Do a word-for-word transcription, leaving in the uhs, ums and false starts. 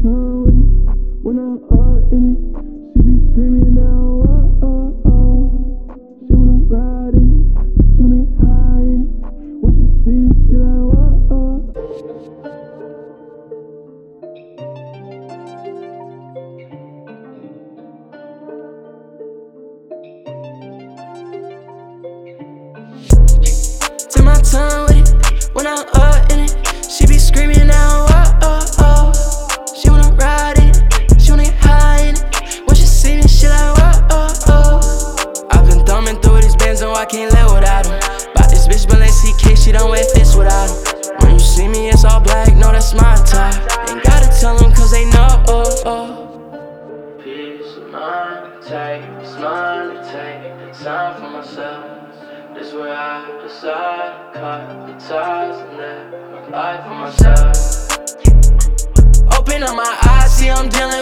time with it. When I'm up in it, she be screaming now, oh, oh, oh. She wanna ride it, she wanna get high in it. When she see me, she like, oh, oh. Take my time with it, when I'm up in it. She be screaming now, oh, oh, oh. She wanna ride it, she wanna get high in it. When she see me, she like, oh, oh, oh. I've been thumbing through these bands, so I can't live without them. Bought this bitch Balenciaga, she don't wear fits without them. When you see me, it's all black, no, that's my type. Ain't gotta tell them, cause they know, oh, oh. Peace of mind, take, it's mine to take the time for myself. This where I decide, cut the ties and live my life for myself. Open up my eyes, see I'm dealing